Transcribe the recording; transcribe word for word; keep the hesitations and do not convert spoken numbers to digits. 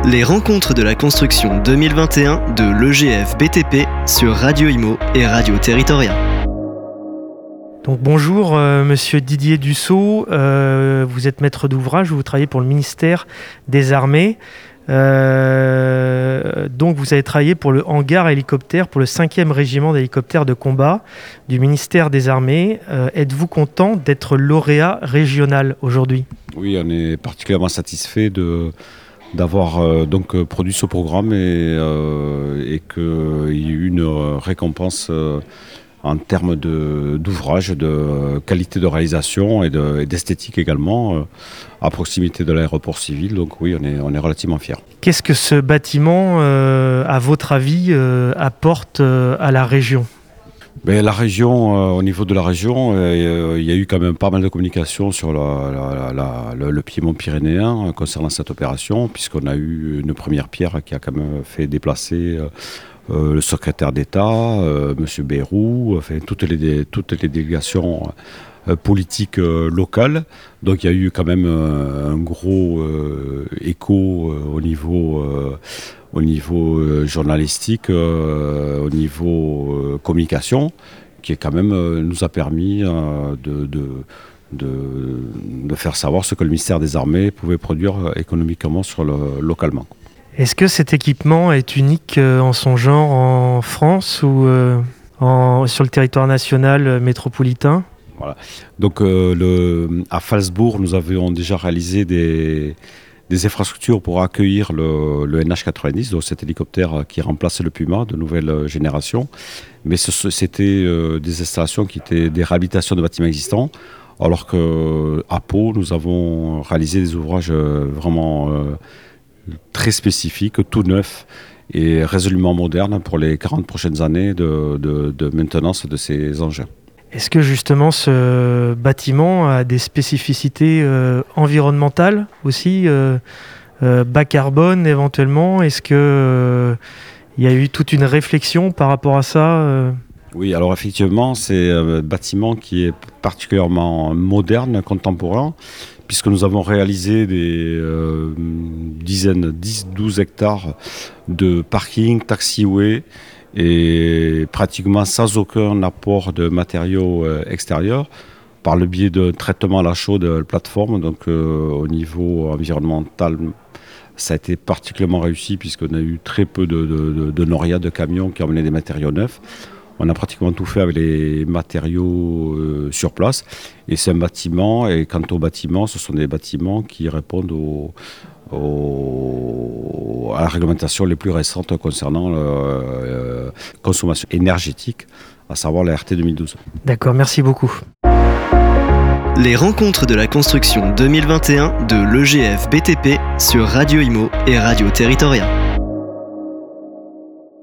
Les rencontres de la construction deux mille vingt et un de l'E G F B T P sur Radio Imo et Radio Territoria. Donc bonjour euh, Monsieur Didier Dussault, euh, vous êtes maître d'ouvrage, vous travaillez pour le ministère des Armées. Euh, donc vous avez travaillé pour le hangar hélicoptère, pour le cinquième régiment d'hélicoptères de combat du ministère des Armées. Euh, êtes-vous content d'être lauréat régional aujourd'hui ? Oui, on est particulièrement satisfait de, d'avoir euh, donc produit ce programme et, euh, et qu'il y ait eu une récompense euh, en termes de, d'ouvrage, de qualité de réalisation et, de, et d'esthétique également, euh, à proximité de l'aéroport civil. Donc oui, on est, on est relativement fiers. Qu'est-ce que ce bâtiment, euh, à votre avis, euh, apporte euh, à la région ? Ben, la région, euh, au niveau de la région, euh, il y a eu quand même pas mal de communication sur la, la, la, la, le piémont pyrénéen euh, concernant cette opération, puisqu'on a eu une première pierre qui a quand même fait déplacer euh, euh, le secrétaire d'État, euh, M. Bayrou, enfin toutes les, toutes les délégations euh, politiques euh, locales. Donc il y a eu quand même euh, un gros euh, écho euh, au niveau... Euh, au niveau euh, journalistique, euh, au niveau euh, communication, qui est quand même euh, nous a permis euh, de, de, de, de faire savoir ce que le ministère des Armées pouvait produire euh, économiquement sur le, localement. Est-ce que cet équipement est unique euh, en son genre en France ou euh, en, sur le territoire national euh, métropolitain ? Voilà. Donc euh, le, à Phalsbourg, nous avions déjà réalisé des... des infrastructures pour accueillir le, le N H quatre-vingt-dix, donc cet hélicoptère qui remplace le Puma de nouvelle génération. Mais ce, c'était euh, des installations qui étaient des réhabilitations de bâtiments existants, alors qu'à Pau, nous avons réalisé des ouvrages vraiment euh, très spécifiques, tout neufs et résolument modernes pour les quarante prochaines années de, de, de maintenance de ces engins. Est-ce que justement ce bâtiment a des spécificités euh, environnementales aussi, euh, euh, bas carbone éventuellement ? Est-ce qu'il euh, y a eu toute une réflexion par rapport à ça euh Oui, alors effectivement, c'est un bâtiment qui est particulièrement moderne, contemporain, puisque nous avons réalisé des euh, dizaines, dix douze hectares de parking, taxiway, et pratiquement sans aucun apport de matériaux euh, extérieurs, par le biais de traitement à la chaux de plateforme. Donc euh, au niveau environnemental, ça a été particulièrement réussi puisqu'on a eu très peu de, de, de, de norias de camions qui emmenaient des matériaux neufs. On a pratiquement tout fait avec les matériaux euh, sur place. Et c'est un bâtiment, et quant aux bâtiments, ce sont des bâtiments qui répondent aux... Au, à la réglementation les plus récentes concernant la euh, consommation énergétique, à savoir la R T deux mille douze. D'accord, merci beaucoup. Les rencontres de la construction deux mille vingt et un de l'E G F B T P sur Radio Imo et Radio Territoria.